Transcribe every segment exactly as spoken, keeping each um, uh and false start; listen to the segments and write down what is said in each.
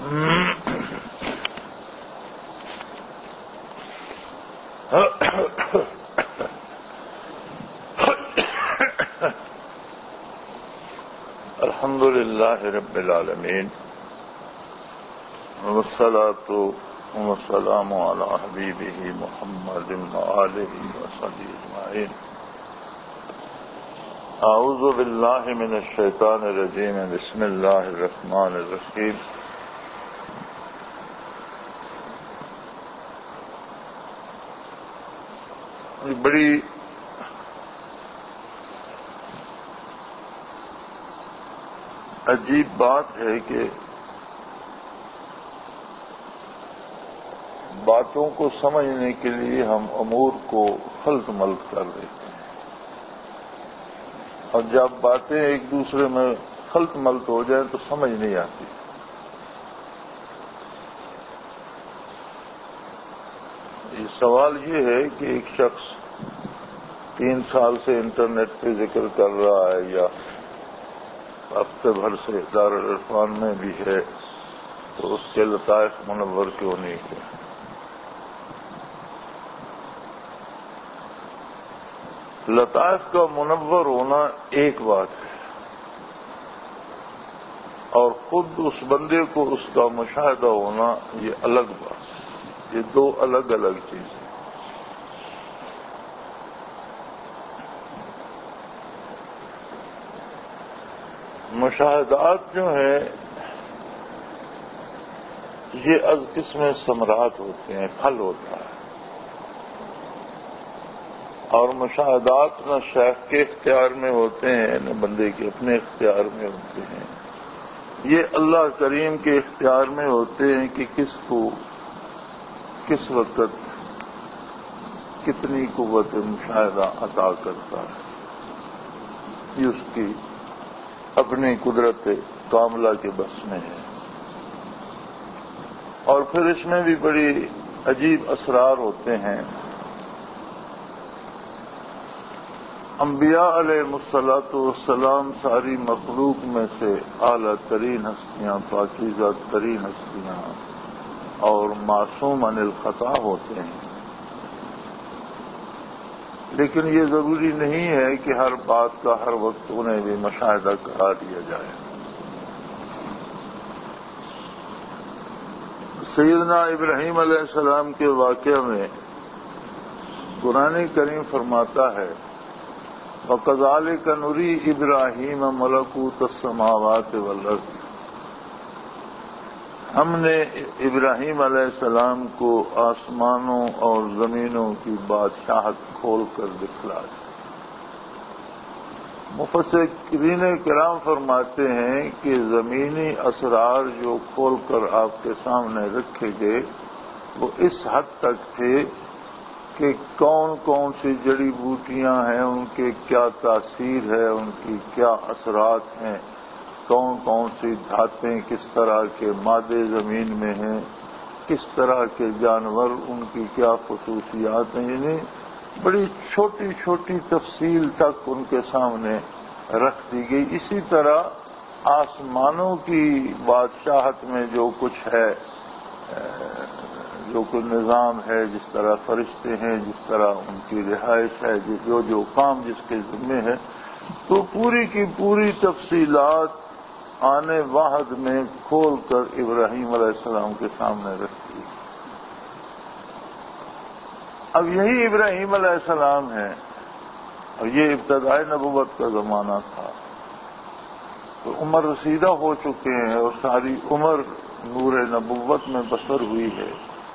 الحمد للہ رب العالمین والصلاة والسلام علی حبیبہ محمد وآلہ وصحبہ اجمعین. اعوذ باللہ من الشیطان الرجیم. بسم اللہ الرحمن الرحیم. بڑی عجیب بات ہے کہ باتوں کو سمجھنے کے لیے ہم امور کو خلط ملط کر دیتے ہیں، اور جب باتیں ایک دوسرے میں خلط ملط ہو جائیں تو سمجھ نہیں آتی. یہ سوال یہ ہے کہ ایک شخص تین سال سے انٹرنیٹ پہ ذکر کر رہا ہے یا ہفتے بھر سے دارالعرفان میں بھی ہے، تو اس کے لطائف منور کیوں نہیں ہے؟ لطائف کا منور ہونا ایک بات ہے، اور خود اس بندے کو اس کا مشاہدہ ہونا یہ الگ بات ہے. یہ دو الگ الگ چیزیں. مشاہدات جو ہیں یہ از قسم ثمرات ہوتے ہیں، پھل ہوتا ہے، اور مشاہدات نہ شیخ کے اختیار میں ہوتے ہیں نہ بندے کے اپنے اختیار میں ہوتے ہیں. یہ اللہ کریم کے اختیار میں ہوتے ہیں کہ کس کو کس وقت کتنی قوت مشاہدہ عطا کرتا ہے. یہ اس کی اپنی قدرت کاملہ کے بس میں ہے. اور پھر اس میں بھی بڑی عجیب اسرار ہوتے ہیں. انبیاء علیہ الصلوۃ والسلام ساری مخلوق میں سے اعلیٰ ترین ہستیاں، پاکیزہ ترین ہستیاں اور معصوم عن الخطا ہوتے ہیں، لیکن یہ ضروری نہیں ہے کہ ہر بات کا ہر وقت انہیں بھی مشاہدہ قرار دیا جائے. سیدنا ابراہیم علیہ السلام کے واقعہ میں قرآن کریم فرماتا ہے وَكَذَلِكَ نُرِي إِبْرَاهِيمَ مَلَكُوتَ السَّمَاوَاتِ وَالْأَرْضِ. ہم نے ابراہیم علیہ السلام کو آسمانوں اور زمینوں کی بادشاہت کھول کر دکھلا دی. مفسرین کرام فرماتے ہیں کہ زمینی اسرار جو کھول کر آپ کے سامنے رکھے گئے وہ اس حد تک تھے کہ کون کون سی جڑی بوٹیاں ہیں، ان کے کیا تاثیر ہے، ان کی کیا اثرات ہیں، کون کون سی دھاتیں کس طرح کے مادے زمین میں ہیں، کس طرح کے جانور، ان کی کیا خصوصیات ہیں. یعنی بڑی چھوٹی چھوٹی تفصیل تک ان کے سامنے رکھ دی گئی. اسی طرح آسمانوں کی بادشاہت میں جو کچھ ہے، جو کوئی نظام ہے، جس طرح فرشتے ہیں، جس طرح ان کی رہائش ہے، جو جو کام جس کے ذمے ہے، تو پوری کی پوری تفصیلات آنے واحد میں کھول کر ابراہیم علیہ السلام کے سامنے رکھی. اب یہی ابراہیم علیہ السلام ہے، اور یہ ابتدائی نبوت کا زمانہ تھا، تو عمر رسیدہ ہو چکے ہیں اور ساری عمر نور نبوت میں بسر ہوئی ہے،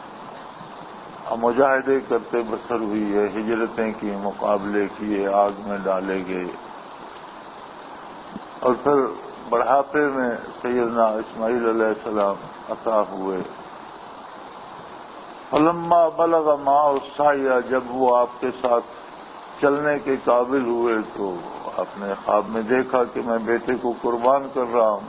مجاہدے کرتے بسر ہوئی ہے، ہجرتیں کی، مقابلے کیے، آگ میں ڈالے گئے، اور پھر بڑھاپے میں سیدنا اسماعیل علیہ السلام عطا ہوئے. فلما بلغ معه السعی، جب وہ آپ کے ساتھ چلنے کے قابل ہوئے تو آپ نے خواب میں دیکھا کہ میں بیٹے کو قربان کر رہا ہوں.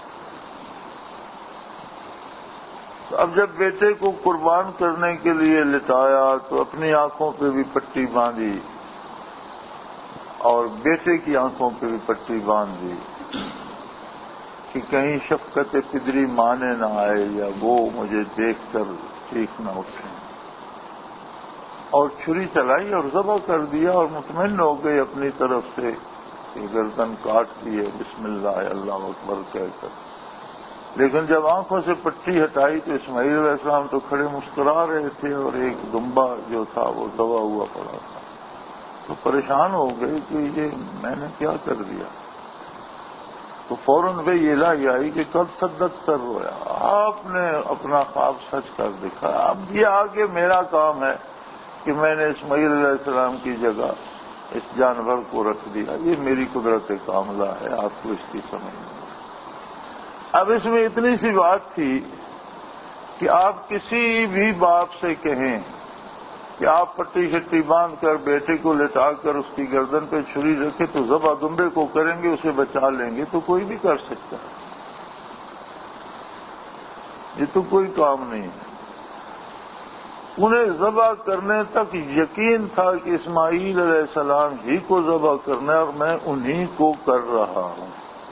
تو اب جب بیٹے کو قربان کرنے کے لیے لٹایا تو اپنی آنکھوں پہ بھی پٹی باندھی اور بیٹے کی آنکھوں پہ بھی پٹی باندھ دی. کہ کہیں شفقت پدری مانے نہ آئے یا وہ مجھے دیکھ کر چیخ نہ اٹھیں، اور چھری چلائی اور ذبح کر دیا اور مطمئن ہو گئے اپنی طرف سے کہ گردن کاٹ دی ہے بسم اللہ اللہ اکبر کہہ کر۔ لیکن جب آنکھوں سے پٹی ہٹائی تو اسماعیل علیہ السلام تو کھڑے مسکرا رہے تھے اور ایک دمبا جو تھا وہ دبا ہوا پڑا تھا، تو پریشان ہو گئے کہ یہ میں نے کیا کر دیا۔ تو فوراً وہ یہ الہی آئی کہ قد صدقت رویا، آپ نے اپنا خواب سچ کر دکھایا، اب یہ آگے میرا کام ہے کہ میں نے اسماعیل علیہ السلام کی جگہ اس جانور کو رکھ دیا، یہ میری قدرت کاملہ ہے، آپ کو اس کی سمجھ نہیں۔ اب اس میں اتنی سی بات تھی کہ آپ کسی بھی باپ سے کہیں کہ آپ پٹی شٹی باندھ کر بیٹے کو لٹا کر اس کی گردن پہ چھری رکھے تو ذبح دمبے کو کریں گے، اسے بچا لیں گے، تو کوئی بھی کر سکتا ہے، یہ تو کوئی کام نہیں ہے۔ انہیں ذبح کرنے تک یقین تھا کہ اسماعیل علیہ السلام ہی کو ذبح کرنا ہے اور میں انہی کو کر رہا ہوں۔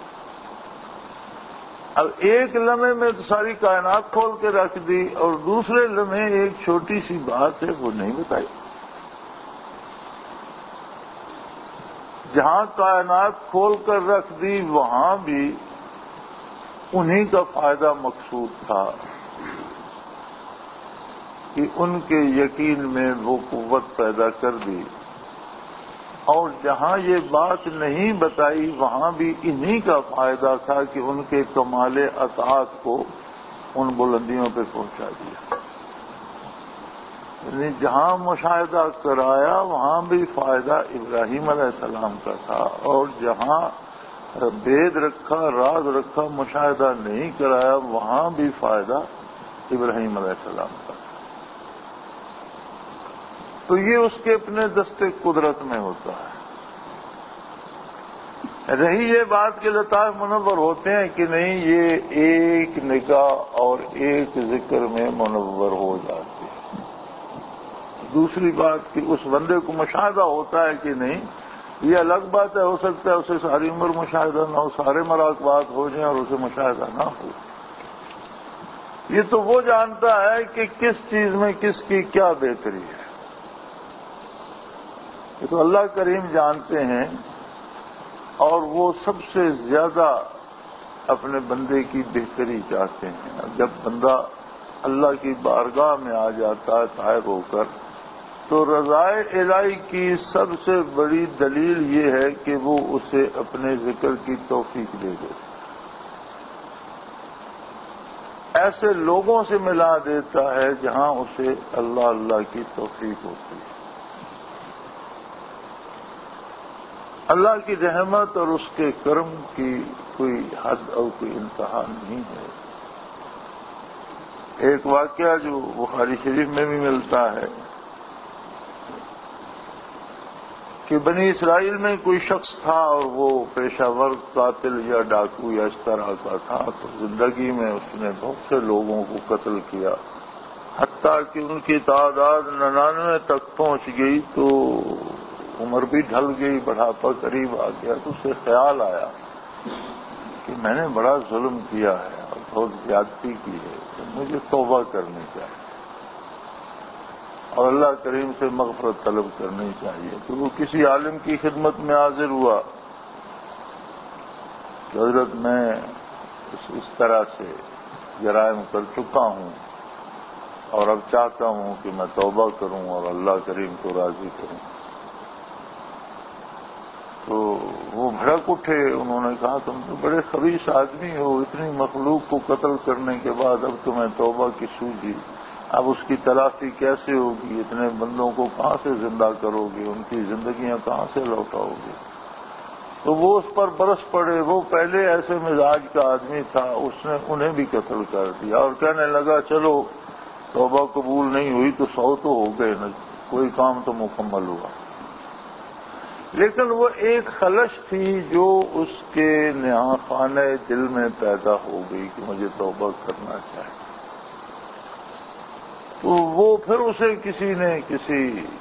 اب ایک لمحے میں تو ساری کائنات کھول کے رکھ دی اور دوسرے لمحے ایک چھوٹی سی بات ہے وہ نہیں بتائی۔ جہاں کائنات کھول کر رکھ دی وہاں بھی انہی کا فائدہ مقصود تھا کہ ان کے یقین میں وہ قوت پیدا کر دی، اور جہاں یہ بات نہیں بتائی وہاں بھی انہی کا فائدہ تھا کہ ان کے کمال اطاعت کو ان بلندیوں پہ پہنچا دیا۔ یعنی جہاں مشاہدہ کرایا وہاں بھی فائدہ ابراہیم علیہ السلام کا تھا، اور جہاں بید رکھا راز رکھا مشاہدہ نہیں کرایا وہاں بھی فائدہ ابراہیم علیہ السلام کا تھا۔ تو یہ اس کے اپنے دستے قدرت میں ہوتا ہے۔ رہی یہ بات کہ لطائف منور ہوتے ہیں کہ نہیں، یہ ایک نگاہ اور ایک ذکر میں منور ہو جاتے ہیں۔ دوسری بات کہ اس بندے کو مشاہدہ ہوتا ہے کہ نہیں، یہ الگ بات ہے، ہو سکتا ہے اسے ساری عمر مشاہدہ نہ ہو، سارے مراقبات ہو جائیں اور اسے مشاہدہ نہ ہو۔ یہ تو وہ جانتا ہے کہ کس چیز میں کس کی کیا بہتری ہے، یہ تو اللہ کریم جانتے ہیں، اور وہ سب سے زیادہ اپنے بندے کی بہتری چاہتے ہیں۔ جب بندہ اللہ کی بارگاہ میں آ جاتا ہے طائب ہو کر، تو رضائے الہی کی سب سے بڑی دلیل یہ ہے کہ وہ اسے اپنے ذکر کی توفیق دے دے، ایسے لوگوں سے ملا دیتا ہے جہاں اسے اللہ اللہ کی توفیق ہوتی ہے۔ اللہ کی رحمت اور اس کے کرم کی کوئی حد اور کوئی انتہا نہیں ہے۔ ایک واقعہ جو بخاری شریف میں بھی ملتا ہے کہ بنی اسرائیل میں کوئی شخص تھا اور وہ پیشہ ور قاتل یا ڈاکو یا اس طرح کا تھا، تو زندگی میں اس نے بہت سے لوگوں کو قتل کیا، حتیٰ کہ ان کی تعداد ننانوے تک پہنچ گئی۔ تو عمر بھی ڈھل گئی، بڑھاپا قریب آ گیا، تو اسے خیال آیا کہ میں نے بڑا ظلم کیا ہے اور بہت زیادتی کی ہے، تو مجھے توبہ کرنی چاہیے اور اللہ کریم سے مغفرت طلب کرنی چاہیے۔ تو وہ کسی عالم کی خدمت میں حاضر ہوا کہ حضرت میں اس اس طرح سے جرائم کر چکا ہوں اور اب چاہتا ہوں کہ میں توبہ کروں اور اللہ کریم کو راضی کروں۔ تو وہ بھڑک اٹھے، انہوں نے کہا تم تو بڑے خبیث آدمی ہو، اتنی مخلوق کو قتل کرنے کے بعد اب تمہیں توبہ کی سوجھی، اب اس کی تلافی کیسے ہوگی؟ اتنے بندوں کو کہاں سے زندہ کرو گے؟ ان کی زندگیاں کہاں سے لوٹاؤ گے؟ تو وہ اس پر برس پڑے۔ وہ پہلے ایسے مزاج کا آدمی تھا، اس نے انہیں بھی قتل کر دیا اور کہنے لگا چلو توبہ قبول نہیں ہوئی تو سو تو ہو گئے نا، کوئی کام تو مکمل ہوا۔ لیکن وہ ایک خلش تھی جو اس کے نہاں خانہ دل میں پیدا ہو گئی کہ مجھے توبہ کرنا چاہیے۔ تو وہ پھر اسے کسی نے کسی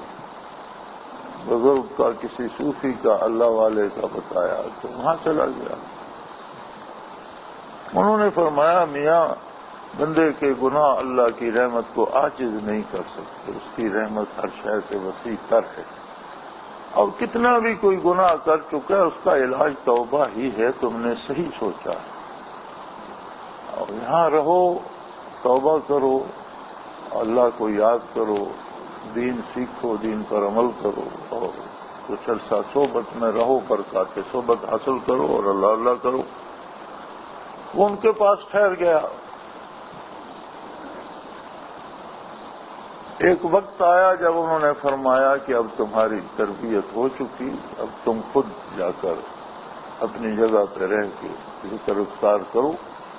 بزرگ کا، کسی صوفی کا، اللہ والے کا بتایا تو وہاں چلا گیا۔ انہوں نے فرمایا میاں بندے کے گناہ اللہ کی رحمت کو عاجز نہیں کر سکتے، اس کی رحمت ہر شے سے وسیع تر ہے، اور کتنا بھی کوئی گناہ کر چکا ہے اس کا علاج توبہ ہی ہے، تم نے صحیح سوچا ہے، اور یہاں رہو، توبہ کرو، اللہ کو یاد کرو، دین سیکھو، دین پر عمل کرو، اور کچھ عرصہ صحبت میں رہو، برکات صحبت حاصل کرو اور اللہ اللہ کرو۔ وہ ان کے پاس ٹھہر گیا۔ ایک وقت آیا جب انہوں نے فرمایا کہ اب تمہاری تربیت ہو چکی، اب تم خود جا کر اپنی جگہ پہ رہ کے ذکر اذکار کرو۔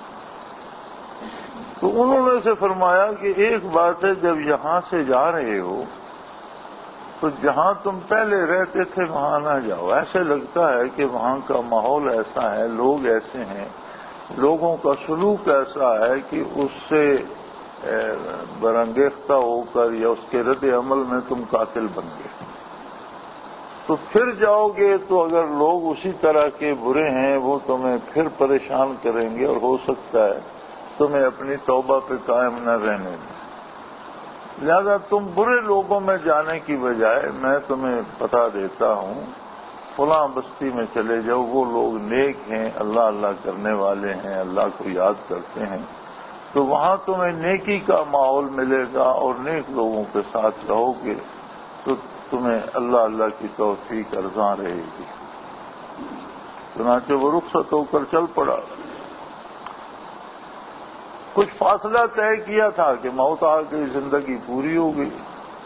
تو انہوں نے سے فرمایا کہ ایک بات ہے، جب یہاں سے جا رہے ہو تو جہاں تم پہلے رہتے تھے وہاں نہ جاؤ، ایسے لگتا ہے کہ وہاں کا ماحول ایسا ہے، لوگ ایسے ہیں، لوگوں کا سلوک ایسا ہے کہ اس سے برانگیختہ ہو کر یا اس کے رد عمل میں تم قاتل بن گئے۔ تو پھر جاؤ گے تو اگر لوگ اسی طرح کے برے ہیں وہ تمہیں پھر پریشان کریں گے، اور ہو سکتا ہے تمہیں اپنی توبہ پہ قائم نہ رہنے دیں۔ لہذا تم برے لوگوں میں جانے کی بجائے میں تمہیں بتا دیتا ہوں، فلاں بستی میں چلے جاؤ، وہ لوگ نیک ہیں، اللہ اللہ کرنے والے ہیں، اللہ کو یاد کرتے ہیں، تو وہاں تمہیں نیکی کا ماحول ملے گا، اور نیک لوگوں کے ساتھ رہو گے تو تمہیں اللہ اللہ کی توفیق ارزاں رہے گی۔ چنانچہ وہ رخصت ہو کر چل پڑا۔ کچھ فاصلہ طے کیا تھا کہ موت آ گئی، زندگی پوری ہو گئی۔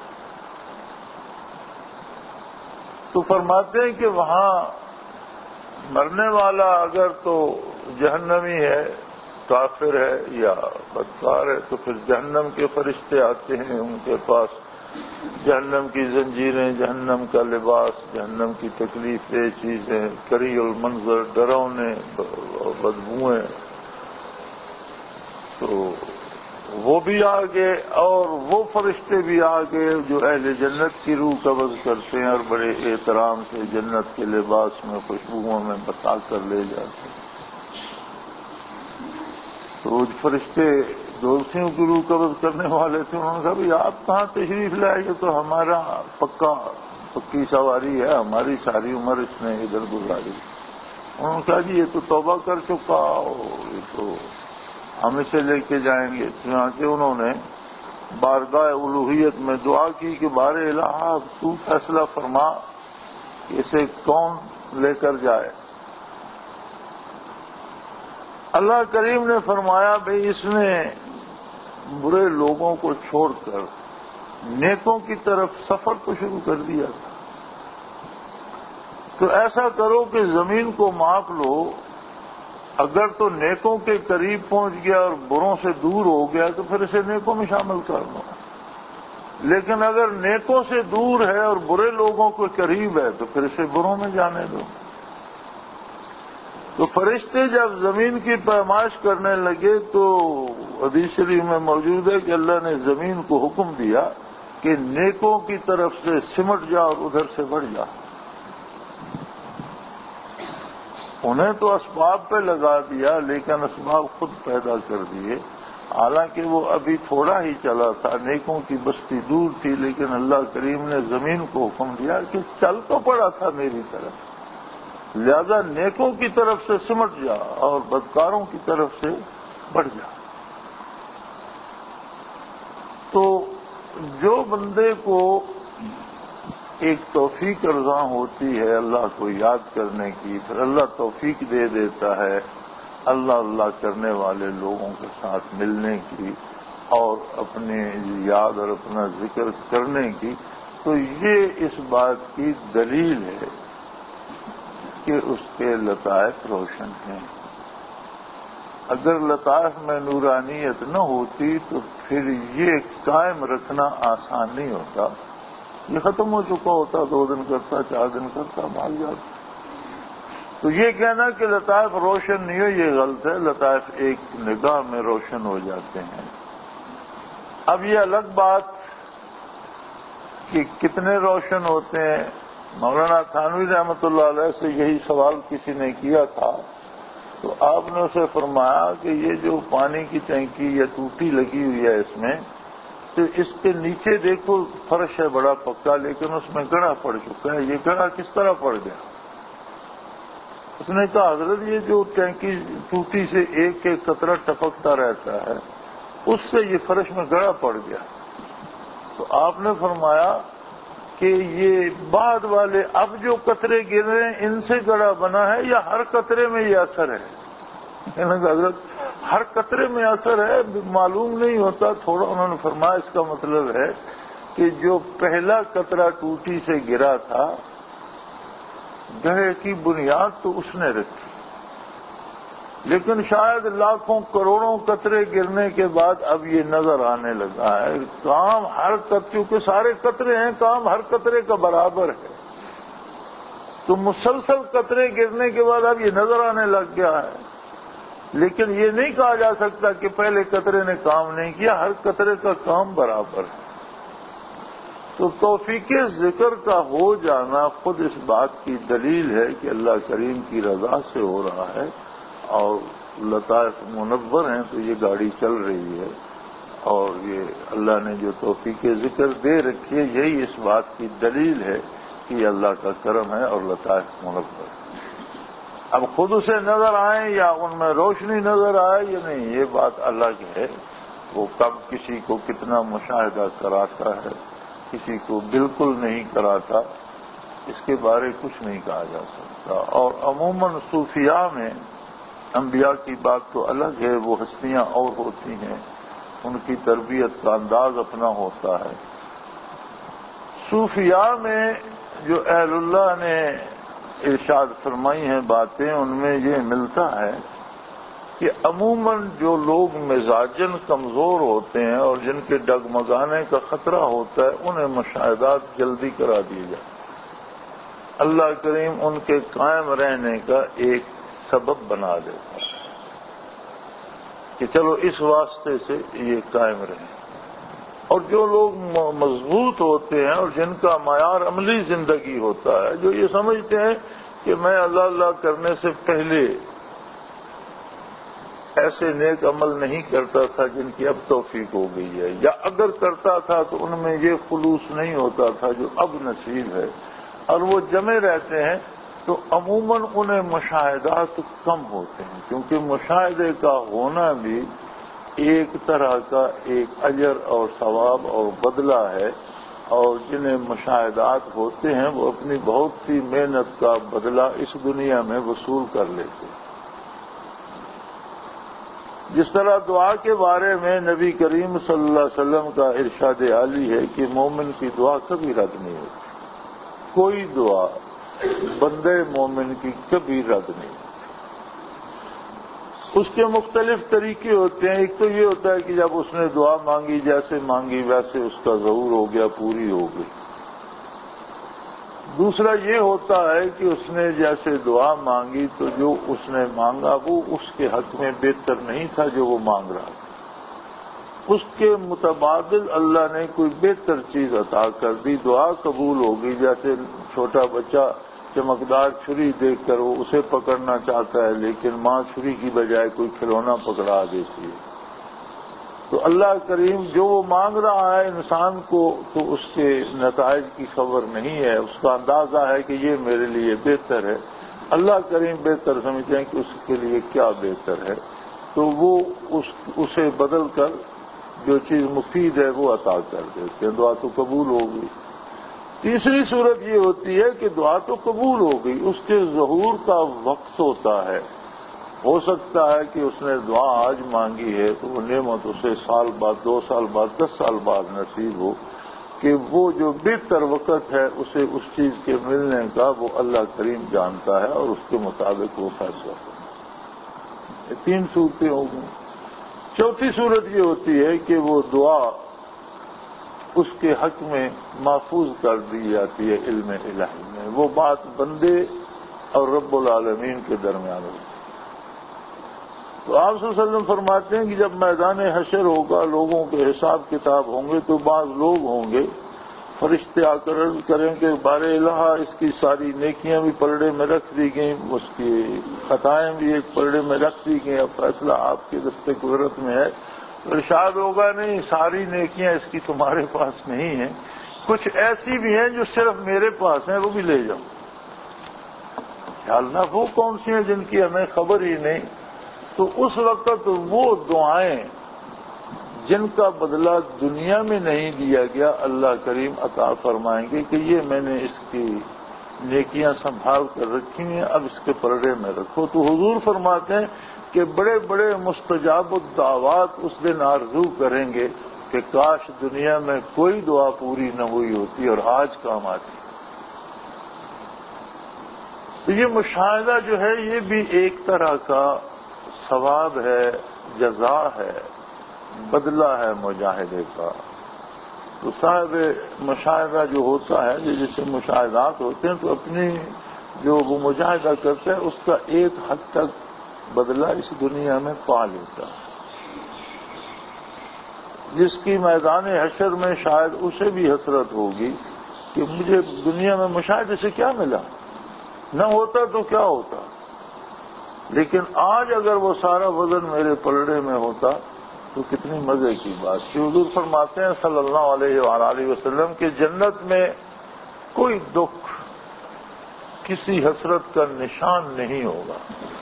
تو فرماتے ہیں کہ وہاں مرنے والا اگر تو جہنمی ہے، کافر ہے یا بدکار ہے، تو پھر جہنم کے فرشتے آتے ہیں، ان کے پاس جہنم کی زنجیریں، جہنم کا لباس، جہنم کی تکلیف دہ چیزیں، کری المنظر، ڈراونے اور بدبوئیں، تو وہ بھی آگے اور وہ فرشتے بھی آگے جو اہل جنت کی روح قبض کرتے ہیں اور بڑے احترام سے جنت کے لباس میں خوشبوؤں میں بتا کر لے جاتے ہیں۔ تو فرشتے دوستیوں کی روح قبض کرنے والے تھے، انہوں نے کہا بھی آپ کہاں تشریف لائے، یہ تو ہمارا پکا پکی سواری ہے، ہماری ساری عمر اس نے ادھر گزاری۔ انہوں نے کہا جی یہ تو توبہ کر چکا، اور یہ تو ہم اسے لے کے جائیں گے۔ چنانچہ انہوں نے بارگاہ الوہیت میں دعا کی کہ بار الہ تو فیصلہ فرما کہ اسے کون لے کر جائے۔ اللہ کریم نے فرمایا بھئی اس نے برے لوگوں کو چھوڑ کر نیکوں کی طرف سفر کو شروع کر دیا تھا، تو ایسا کرو کہ زمین کو ماپ لو، اگر تو نیکوں کے قریب پہنچ گیا اور بروں سے دور ہو گیا تو پھر اسے نیکوں میں شامل کر دو، لیکن اگر نیکوں سے دور ہے اور برے لوگوں کے قریب ہے تو پھر اسے بروں میں جانے دو۔ تو فرشتے جب زمین کی پیمائش کرنے لگے تو حدیث شریف میں موجود ہے کہ اللہ نے زمین کو حکم دیا کہ نیکوں کی طرف سے سمٹ جا اور ادھر سے بڑھ جا۔ انہیں تو اسباب پہ لگا دیا لیکن اسباب خود پیدا کر دیے، حالانکہ وہ ابھی تھوڑا ہی چلا تھا، نیکوں کی بستی دور تھی، لیکن اللہ کریم نے زمین کو حکم دیا کہ چل تو پڑا تھا میری طرف، لہذا نیکوں کی طرف سے سمٹ جا اور بدکاروں کی طرف سے بڑھ جا۔ تو جو بندے کو ایک توفیق ارزاں ہوتی ہے اللہ کو یاد کرنے کی، پھر اللہ توفیق دے دیتا ہے اللہ اللہ کرنے والے لوگوں کے ساتھ ملنے کی اور اپنے یاد اور اپنا ذکر کرنے کی، تو یہ اس بات کی دلیل ہے کہ اس کے لطائف روشن ہیں۔ اگر لطائف میں نورانیت نہ ہوتی تو پھر یہ قائم رکھنا آسان نہیں ہوتا، یہ ختم ہو چکا ہوتا، دو دن کرتا، چار دن کرتا، بھاگ جاتا۔ تو یہ کہنا کہ لطائف روشن نہیں ہو یہ غلط ہے، لطائف ایک نگاہ میں روشن ہو جاتے ہیں۔ اب یہ الگ بات کہ کتنے روشن ہوتے ہیں، مولانا تھانوی رحمۃ اللہ علیہ سے یہی سوال کسی نے کیا تھا تو آپ نے اسے فرمایا کہ یہ جو پانی کی ٹینکی یا ٹوٹی لگی ہوئی ہے اس میں، تو اس کے نیچے دیکھو فرش ہے بڑا پکا، لیکن اس میں گڑھا پڑ چکا ہے، یہ گڑھا کس طرح پڑ گیا؟ اس نے کہا حضرت یہ جو ٹینکی ٹوٹی سے ایک ایک قطرہ ٹپکتا رہتا ہے اس سے یہ فرش میں گڑھا پڑ گیا۔ تو آپ نے فرمایا کہ یہ بعد والے اب جو قطرے گر رہے ہیں ان سے گڑھا بنا ہے یا ہر قطرے میں یہ اثر ہے؟ حضرت ہر قطرے میں اثر ہے، معلوم نہیں ہوتا تھوڑا۔ انہوں نے فرمایا اس کا مطلب ہے کہ جو پہلا قطرہ ٹوٹی سے گرا تھا گڑھے کی بنیاد تو اس نے رکھی، لیکن شاید لاکھوں کروڑوں قطرے گرنے کے بعد اب یہ نظر آنے لگا ہے کام ہر قطرے، کیونکہ سارے قطرے ہیں، کام ہر قطرے کا برابر ہے، تو مسلسل قطرے گرنے کے بعد اب یہ نظر آنے لگ گیا ہے۔ لیکن یہ نہیں کہا جا سکتا کہ پہلے قطرے نے کام نہیں کیا، ہر قطرے کا کام برابر ہے۔ تو توفیق ذکر کا ہو جانا خود اس بات کی دلیل ہے کہ اللہ کریم کی رضا سے ہو رہا ہے، اور لطائف منور ہیں تو یہ گاڑی چل رہی ہے، اور یہ اللہ نے جو توفیق ذکر دے رکھی ہے یہی اس بات کی دلیل ہے کہ یہ اللہ کا کرم ہے اور لطائف منور ہے۔ اب خود اسے نظر آئیں یا ان میں روشنی نظر آئے یا نہیں، یہ بات اللہ کی ہے، وہ کب کسی کو کتنا مشاہدہ کراتا ہے، کسی کو بالکل نہیں کراتا، اس کے بارے کچھ نہیں کہا جا سکتا۔ اور عموماً صوفیاء میں انبیاء کی بات تو الگ ہے، وہ ہستیاں اور ہوتی ہیں، ان کی تربیت کا انداز اپنا ہوتا ہے۔ صوفیاء میں جو اہل اللہ نے ارشاد فرمائی ہیں باتیں، ان میں یہ ملتا ہے کہ عموماً جو لوگ مزاجن کمزور ہوتے ہیں اور جن کے ڈگمگانے کا خطرہ ہوتا ہے انہیں مشاہدات جلدی کرا دیے جائیں، اللہ کریم ان کے قائم رہنے کا ایک سبب بنا دیتا ہے کہ چلو اس واسطے سے یہ قائم رہیں۔ اور جو لوگ مضبوط ہوتے ہیں اور جن کا معیار عملی زندگی ہوتا ہے، جو یہ سمجھتے ہیں کہ میں اللہ اللہ کرنے سے پہلے ایسے نیک عمل نہیں کرتا تھا جن کی اب توفیق ہو گئی ہے، یا اگر کرتا تھا تو ان میں یہ خلوص نہیں ہوتا تھا جو اب نصیب ہے، اور وہ جمے رہتے ہیں، تو عموماً انہیں مشاہدات کم ہوتے ہیں، کیونکہ مشاہدے کا ہونا بھی ایک طرح کا ایک اجر اور ثواب اور بدلہ ہے، اور جنہیں مشاہدات ہوتے ہیں وہ اپنی بہت سی محنت کا بدلہ اس دنیا میں وصول کر لیتے ہیں۔ جس طرح دعا کے بارے میں نبی کریم صلی اللہ علیہ وسلم کا ارشاد عالی ہے کہ مومن کی دعا کبھی رد نہیں ہوتی، کوئی دعا بندے مومن کی کبھی رد نہیں ہوتی۔ اس کے مختلف طریقے ہوتے ہیں، ایک تو یہ ہوتا ہے کہ جب اس نے دعا مانگی جیسے مانگی ویسے اس کا ظہور ہو گیا، پوری ہو گئی۔ دوسرا یہ ہوتا ہے کہ اس نے جیسے دعا مانگی تو جو اس نے مانگا وہ اس کے حق میں بہتر نہیں تھا جو وہ مانگ رہا تھا، اس کے متبادل اللہ نے کوئی بہتر چیز عطا کر دی، دعا قبول ہو گئی۔ جیسے چھوٹا بچہ چمکدار چھری دیکھ کر وہ اسے پکڑنا چاہتا ہے، لیکن ماں چھری کی بجائے کوئی کھلونا پکڑا دیتی ہے۔ تو اللہ کریم جو وہ مانگ رہا ہے انسان کو تو اس کے نتائج کی خبر نہیں ہے، اس کا اندازہ ہے کہ یہ میرے لیے بہتر ہے، اللہ کریم بہتر سمجھتے ہیں کہ اس کے لیے کیا بہتر ہے، تو وہ اس اسے بدل کر جو چیز مفید ہے وہ عطا کر دیتے ہیں، دعا تو قبول ہو گئی۔ تیسری صورت یہ ہوتی ہے کہ دعا تو قبول ہو گئی، اس کے ظہور کا وقت ہوتا ہے، ہو سکتا ہے کہ اس نے دعا آج مانگی ہے تو وہ نعمت اسے سال بعد، دو سال بعد، دس سال بعد نصیب ہو، کہ وہ جو بہتر وقت ہے اسے اس چیز کے ملنے کا وہ اللہ کریم جانتا ہے اور اس کے مطابق وہ فیصلہ کرتا ہے۔ یہ تین صورتیں ہو گئی۔ چوتھی صورت یہ ہوتی ہے کہ وہ دعا اس کے حق میں محفوظ کر دی جاتی ہے علم الہی میں، وہ بات بندے اور رب العالمین کے درمیان ہوتی ہے۔ تو آپ صلی اللہ علیہ وسلم فرماتے ہیں کہ جب میدان حشر ہوگا، لوگوں کے حساب کتاب ہوں گے، تو بعض لوگ ہوں گے فرشتے آ کر عرض کریں کہ بار الہ اس کی ساری نیکیاں بھی پلڑے میں رکھ دی گئیں، اس کی خطائیں بھی ایک پلڑے میں رکھ دی گئیں، اب فیصلہ آپ کے دست قدرت میں ہے۔ ارشاد ہوگا نہیں، ساری نیکیاں اس کی تمہارے پاس نہیں ہیں، کچھ ایسی بھی ہیں جو صرف میرے پاس ہیں، وہ بھی لے جاؤ۔ خیال نہ وہ کون سی ہیں جن کی ہمیں خبر ہی نہیں۔ تو اس وقت وہ دعائیں جن کا بدلہ دنیا میں نہیں دیا گیا، اللہ کریم عطا فرمائیں گے کہ یہ میں نے اس کی نیکیاں سنبھال کر رکھی ہیں، اب اس کے پردے میں رکھو۔ تو حضور فرماتے ہیں کہ بڑے بڑے مستجاب الدعوات اس دن آرزو کریں گے کہ کاش دنیا میں کوئی دعا پوری نہ ہوئی ہوتی اور آج کام آتی۔ تو یہ مشاہدہ جو ہے یہ بھی ایک طرح کا ثواب ہے، جزا ہے، بدلہ ہے مجاہدے کا۔ تو صاحب مشاہدہ جو ہوتا ہے، جیسے مشاہدات ہوتے ہیں، تو اپنی جو وہ مجاہدہ کرتا ہے اس کا ایک حد تک بدلہ اس دنیا میں پا لیتا ہے، جس کی میدان حشر میں شاید اسے بھی حسرت ہوگی کہ مجھے دنیا میں مشاہدے سے کیا ملا، نہ ہوتا تو کیا ہوتا، لیکن آج اگر وہ سارا وزن میرے پلڑے میں ہوتا تو کتنی مزے کی بات تھی۔ حضور فرماتے ہیں صلی اللہ علیہ وآلہ وسلم کہ جنت میں کوئی دکھ، کسی حسرت کا نشان نہیں ہوگا،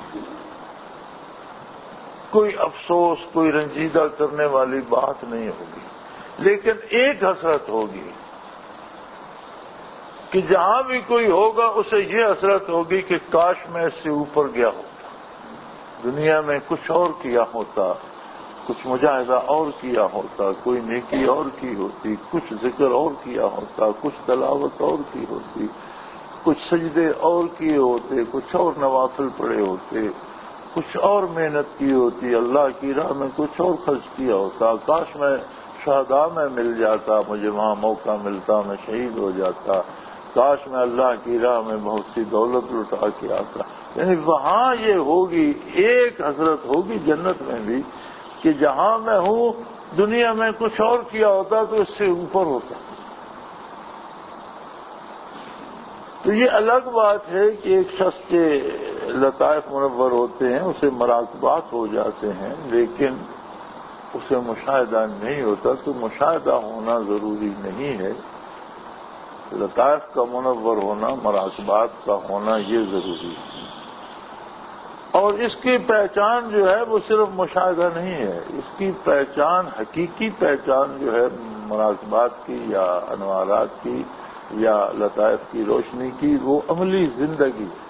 کوئی افسوس، کوئی رنجیدہ کرنے والی بات نہیں ہوگی، لیکن ایک حسرت ہوگی کہ جہاں بھی کوئی ہوگا اسے یہ حسرت ہوگی کہ کاش میں اس سے اوپر گیا ہوتا، دنیا میں کچھ اور کیا ہوتا، کچھ مجاہدہ اور کیا ہوتا، کوئی نیکی اور کی ہوتی، کچھ ذکر اور کیا ہوتا، کچھ تلاوت اور کی ہوتی، کچھ سجدے اور کیے ہوتے، کچھ اور نوافل پڑے ہوتے، کچھ اور محنت کی ہوتی، اللہ کی راہ میں کچھ اور خرچ کیا ہوتا، کاش میں شہداء میں مل جاتا، مجھے وہاں موقع ملتا، میں شہید ہو جاتا، کاش میں اللہ کی راہ میں بہت سی دولت لٹا کے آتا۔ یعنی وہاں یہ ہوگی، ایک حسرت ہوگی جنت میں بھی کہ جہاں میں ہوں دنیا میں کچھ اور کیا ہوتا تو اس سے اوپر ہوتا۔ تو یہ الگ بات ہے کہ ایک شخص کے لطائف منور ہوتے ہیں، اسے مراقبات ہو جاتے ہیں، لیکن اسے مشاہدہ نہیں ہوتا۔ تو مشاہدہ ہونا ضروری نہیں ہے، لطائف کا منور ہونا، مراقبات کا ہونا یہ ضروری ہے۔ اور اس کی پہچان جو ہے وہ صرف مشاہدہ نہیں ہے، اس کی پہچان، حقیقی پہچان جو ہے مراقبات کی یا انوارات کی یا لطائف کی روشنی کی، وہ عملی زندگی ہے۔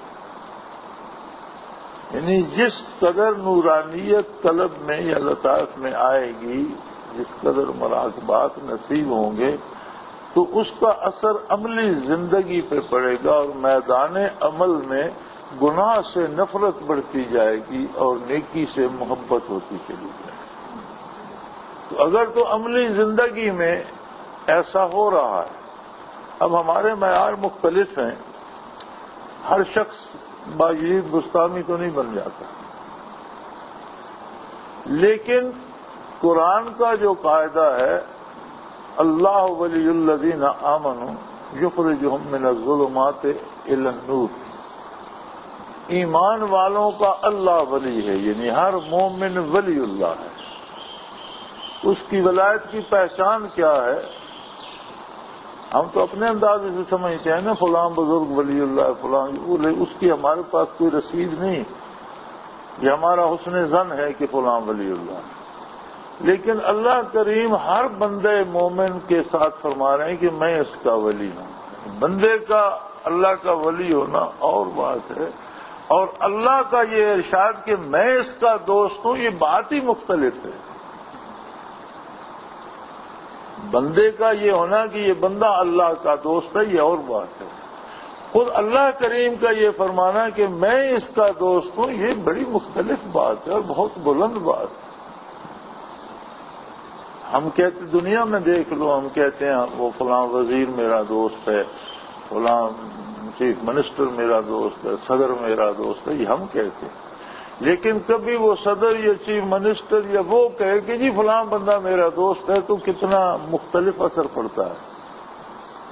یعنی جس قدر نورانیت قلب میں یا لطائف میں آئے گی، جس قدر مراقبات نصیب ہوں گے، تو اس کا اثر عملی زندگی پہ پڑے گا، اور میدان عمل میں گناہ سے نفرت بڑھتی جائے گی اور نیکی سے محبت ہوتی چلی جائے گی۔ تو اگر تو عملی زندگی میں ایسا ہو رہا ہے، اب ہمارے معیار مختلف ہیں، ہر شخص باجید بستانی تو نہیں بن جاتا، لیکن قرآن کا جو قاعدہ ہے، اللہ ولی الذین آمنوا یخرجہم من الظلمات الی النور، ایمان والوں کا اللہ ولی ہے، یعنی ہر مومن ولی اللہ ہے۔ اس کی ولایت کی پہچان کیا ہے؟ ہم تو اپنے انداز سے سمجھتے ہیں نا، فلاں بزرگ ولی اللہ، فلاں، اس کی ہمارے پاس کوئی رسید نہیں، یہ ہمارا حسن ظن ہے کہ فلاں ولی اللہ ہے، لیکن اللہ کریم ہر بندے مومن کے ساتھ فرما رہے ہیں کہ میں اس کا ولی ہوں۔ بندے کا اللہ کا ولی ہونا اور بات ہے، اور اللہ کا یہ ارشاد کہ میں اس کا دوست ہوں، یہ بات ہی مختلف ہے۔ بندے کا یہ ہونا کہ یہ بندہ اللہ کا دوست ہے، یہ اور بات ہے۔ خود اللہ کریم کا یہ فرمانا کہ میں اس کا دوست ہوں، یہ بڑی مختلف بات ہے اور بہت بلند بات ہے۔ ہم کہتے دنیا میں دیکھ لو، ہم کہتے ہیں وہ فلاں وزیر میرا دوست ہے، فلاں چیف منسٹر میرا دوست ہے، صدر میرا دوست ہے، یہ ہم کہتے ہیں، لیکن کبھی وہ صدر یا چیف منسٹر یا وہ کہے کہ جی فلاں بندہ میرا دوست ہے، تو کتنا مختلف اثر پڑتا ہے۔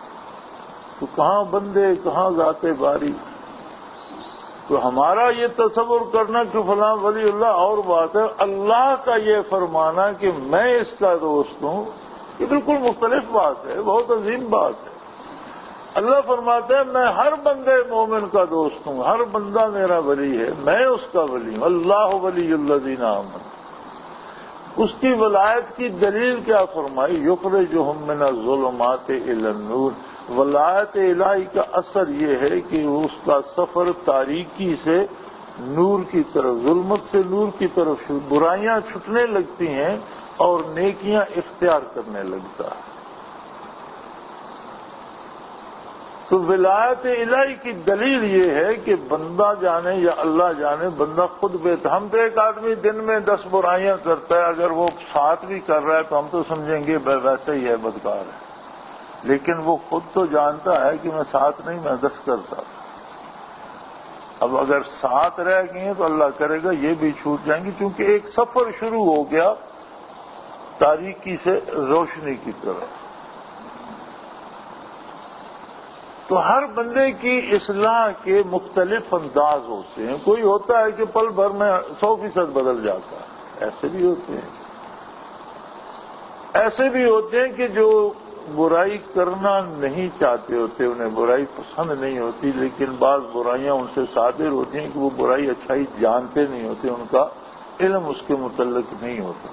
تو کہاں بندے کہاں ذات باری. تو ہمارا یہ تصور کرنا کہ فلاں ولی اللہ اور بات ہے، اللہ کا یہ فرمانا کہ میں اس کا دوست ہوں، یہ بالکل مختلف بات ہے، بہت عظیم بات ہے. اللہ فرماتا ہے میں ہر بندے مومن کا دوست ہوں، ہر بندہ میرا ولی ہے، میں اس کا ولی ہوں. اللہ ولی الذین آمنوا. اس کی ولایت کی دلیل کیا فرمائی؟ یخرجہم من الظلمات الی النور. ولایت الہی کا اثر یہ ہے کہ اس کا سفر تاریکی سے نور کی طرف، ظلمت سے نور کی طرف، برائیاں چھٹنے لگتی ہیں اور نیکیاں اختیار کرنے لگتا ہے. تو ولایت الہی کی دلیل یہ ہے کہ بندہ جانے یا اللہ جانے، بندہ خود بہتر. ہم تو ایک آدمی دن میں دس برائیاں کرتا ہے، اگر وہ ساتھ بھی کر رہا ہے تو ہم تو سمجھیں گے ویسے ہی ہے، بدکار ہے. لیکن وہ خود تو جانتا ہے کہ میں ساتھ نہیں، میں دس کرتا. اب اگر ساتھ رہ گئی ہیں تو اللہ کرے گا یہ بھی چھوٹ جائیں گی، کیونکہ ایک سفر شروع ہو گیا تاریکی سے روشنی کی طرف. تو ہر بندے کی اصلاح کے مختلف انداز ہوتے ہیں. کوئی ہوتا ہے کہ پل بھر میں سو فیصد بدل جاتا ہے، ایسے بھی ہوتے ہیں. ایسے بھی ہوتے ہیں کہ جو برائی کرنا نہیں چاہتے ہوتے، انہیں برائی پسند نہیں ہوتی، لیکن بعض برائیاں ان سے صادر ہوتی ہیں کہ وہ برائی اچھائی جانتے نہیں ہوتے، ان کا علم اس کے متعلق نہیں ہوتا.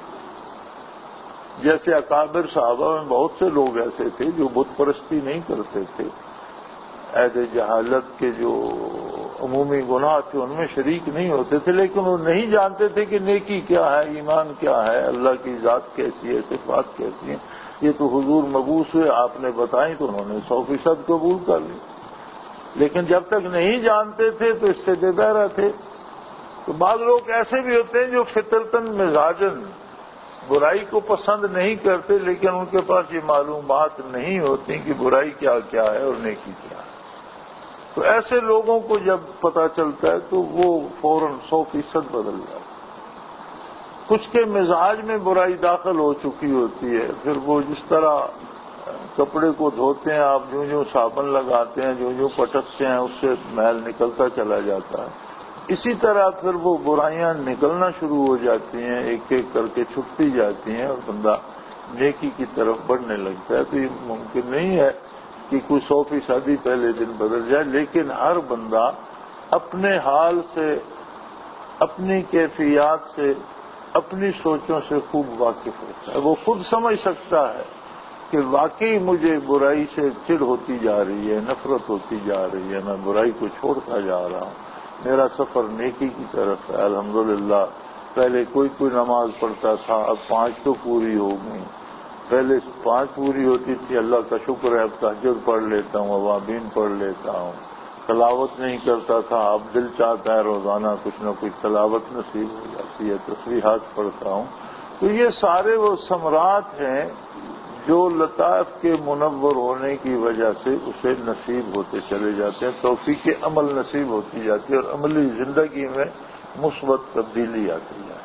جیسے اکابر صحابہ میں بہت سے لوگ ایسے تھے جو بت پرستی نہیں کرتے تھے، عہد جہالت کے جو عمومی گناہ تھے ان میں شریک نہیں ہوتے تھے، لیکن وہ نہیں جانتے تھے کہ نیکی کیا ہے، ایمان کیا ہے، اللہ کی ذات کیسی ہے، صفات کیسی ہیں. یہ تو حضور مبعوث ہوئے، آپ نے بتائیں تو انہوں نے سو فیصد قبول کر لی. لیکن جب تک نہیں جانتے تھے تو اس سے بے بہرا تھے. تو بعض لوگ ایسے بھی ہوتے ہیں جو فطرتاً مزاجاً برائی کو پسند نہیں کرتے، لیکن ان کے پاس یہ معلومات نہیں ہوتی کہ برائی کیا کیا ہے اور نیکی کیا ہے. تو ایسے لوگوں کو جب پتہ چلتا ہے تو وہ فوراً سو فیصد بدل جاتا ہے. کچھ کے مزاج میں برائی داخل ہو چکی ہوتی ہے، پھر وہ جس طرح کپڑے کو دھوتے ہیں، آپ جو جو صابن لگاتے ہیں، جو جو پٹکتے ہیں، اس سے میل نکلتا چلا جاتا ہے. اسی طرح پھر وہ برائیاں نکلنا شروع ہو جاتی ہیں، ایک ایک کر کے چھٹتی جاتی ہیں اور بندہ نیکی کی طرف بڑھنے لگتا ہے. تو یہ ممکن نہیں ہے کہ کوئی سو فیصد ہی پہلے دن بدل جائے، لیکن ہر بندہ اپنے حال سے، اپنی کیفیات سے، اپنی سوچوں سے خوب واقف ہوتا ہے. وہ خود سمجھ سکتا ہے کہ واقعی مجھے برائی سے چڑ ہوتی جا رہی ہے، نفرت ہوتی جا رہی ہے، میں برائی کو چھوڑتا جا رہا ہوں، میرا سفر نیکی کی طرف ہے. الحمدللہ پہلے کوئی کوئی نماز پڑھتا تھا، اب پانچ تو پوری ہو گئی. پہلے پانچ پوری ہوتی تھی، اللہ کا شکر ہے اب تہجد پڑھ لیتا ہوں، اوابین پڑھ لیتا ہوں. تلاوت نہیں کرتا تھا، اب دل چاہتا ہے روزانہ کچھ نہ کچھ تلاوت نصیب ہو جاتی ہے، تسبیحات پڑھتا ہوں. تو یہ سارے وہ ثمرات ہیں جو لطائف کے منور ہونے کی وجہ سے اسے نصیب ہوتے چلے جاتے ہیں، توفیق عمل نصیب ہوتی جاتی ہے اور عملی زندگی میں مثبت تبدیلی آتی ہے.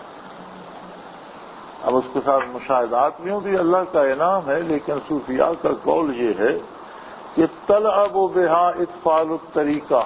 اب اس کے ساتھ مشاہدات بھی ہوں تو یہ اللہ کا انعام ہے، لیکن صوفیاء کا قول یہ ہے کہ تلعب بہا اطفال الطریقہ.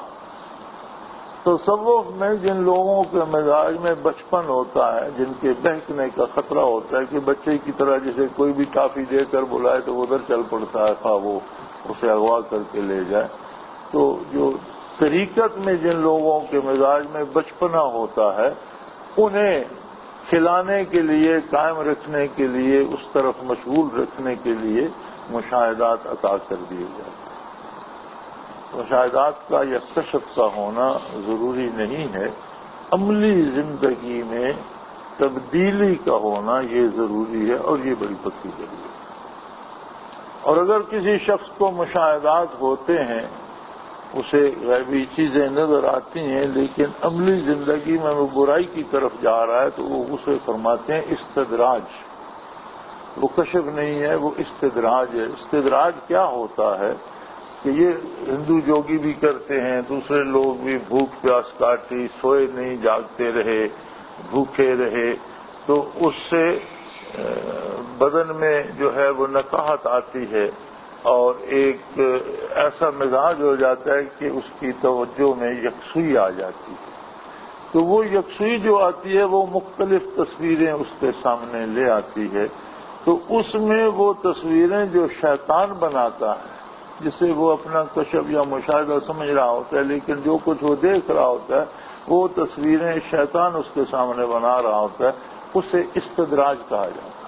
تصوف میں جن لوگوں کے مزاج میں بچپن ہوتا ہے، جن کے بہکنے کا خطرہ ہوتا ہے کہ بچے کی طرح جسے کوئی بھی ٹافی دے کر بلائے تو ادھر چل پڑتا ہے، خواہ وہ اسے اغوا کر کے لے جائے. تو جو طریقت میں جن لوگوں کے مزاج میں بچپنا ہوتا ہے، انہیں کھلانے کے لیے، قائم رکھنے کے لیے، اس طرف مشغول رکھنے کے لیے مشاہدات عطا کر دیے جاتے ہیں. مشاہدات کا یا کشف کا ہونا ضروری نہیں ہے، عملی زندگی میں تبدیلی کا ہونا یہ ضروری ہے، اور یہ بڑی پکی ضروری ہے. اور اگر کسی شخص کو مشاہدات ہوتے ہیں، اسے غیبی چیزیں نظر آتی ہیں، لیکن عملی زندگی میں وہ برائی کی طرف جا رہا ہے، تو وہ اسے فرماتے ہیں استدراج. وہ کشف نہیں ہے، وہ استدراج ہے. استدراج کیا ہوتا ہے کہ یہ ہندو جوگی بھی کرتے ہیں، دوسرے لوگ بھی بھوک پیاس کاٹی، سوئے نہیں، جاگتے رہے، بھوکے رہے، تو اس سے بدن میں جو ہے وہ نقاہت آتی ہے، اور ایک ایسا مزاج ہو جاتا ہے کہ اس کی توجہ میں یکسوئی آ جاتی ہے. تو وہ یکسوئی جو آتی ہے وہ مختلف تصویریں اس کے سامنے لے آتی ہے. تو اس میں وہ تصویریں جو شیطان بناتا ہے جسے وہ اپنا کشف یا مشاہدہ سمجھ رہا ہوتا ہے، لیکن جو کچھ وہ دیکھ رہا ہوتا ہے وہ تصویریں شیطان اس کے سامنے بنا رہا ہوتا ہے، اسے استدراج کہا جاتا ہے.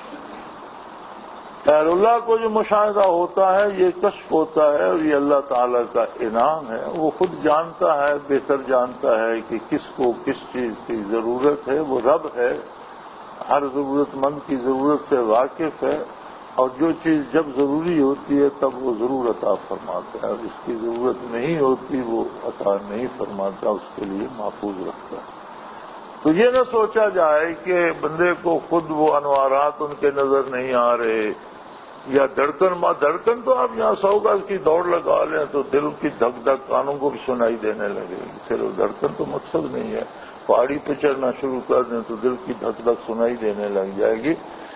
خیر اللہ کو جو مشاہدہ ہوتا ہے یہ کشف ہوتا ہے اور یہ اللہ تعالی کا انعام ہے. وہ خود جانتا ہے، بہتر جانتا ہے کہ کس کو کس چیز کی ضرورت ہے. وہ رب ہے، ہر ضرورت مند کی ضرورت سے واقف ہے، اور جو چیز جب ضروری ہوتی ہے تب وہ ضرور عطا فرماتا ہے، اور اس کی ضرورت نہیں ہوتی وہ عطا نہیں فرماتا، اس کے لیے محفوظ رکھتا ہے. تو یہ نہ سوچا جائے کہ بندے کو خود وہ انوارات ان کے نظر نہیں آ رہے، یا دھڑکن ماں دھڑکن تو آپ یہاں سو گز کی دوڑ لگا لیں تو دل کی دھک دھک کانوں کو بھی سنائی دینے لگے گی. پھر وہ دھڑکن تو مقصد نہیں ہے. پہاڑی پہ چڑھنا شروع کر دیں تو دل کی دھک دھک سنائی دینے لگ جائے گی.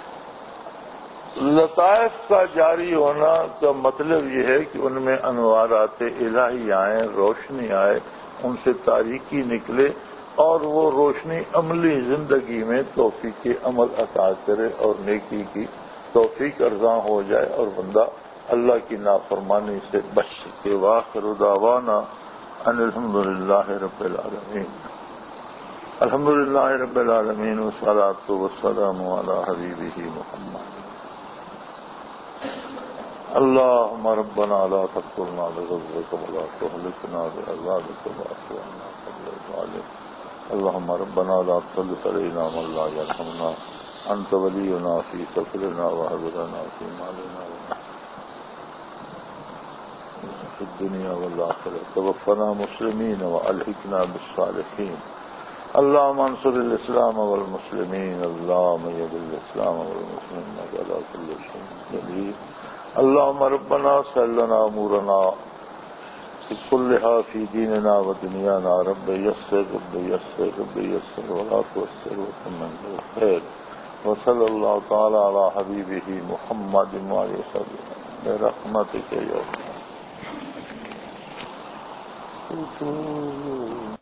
لطائف کا جاری ہونا کا مطلب یہ ہے کہ ان میں انوارات الہی آئیں، روشنی آئے، ان سے تاریکی نکلے، اور وہ روشنی عملی زندگی میں توفیق عمل عطا کرے اور نیکی کی توفیق ارزاں ہو جائے اور بندہ اللہ کی نافرمانی سے بچ سکے. وآخر دعوانا ان الحمد للہ رب العالمین. الحمد للہ رب العالمین والصلاۃ والسلام علی حبیبہ محمد. اللهم ربنا لا تقتلنا بغضبك ولا تهلكنا بعذابك واعف عنا قبل ذلك. اللهم ربنا لا تسلط علينا من لا يرحمنا، أنت ولينا في سفرنا وهب لنا في مالنا في الدنيا والآخرة. توفنا مسلمين وألحقنا بالصالحين. اللهم انصر الإسلام والمسلمين. اللهم يد الإسلام والمسلمين على كل شيء قدير. اللهم ربنا سهل لنا أمورنا كلها في ديننا ودنيانا. رب يسر رب يسر رب يسر ولا تؤثر وتمن بالخير. وصلى الله تعالى على حبيبه محمد وعلى آله برحمتك يا رب.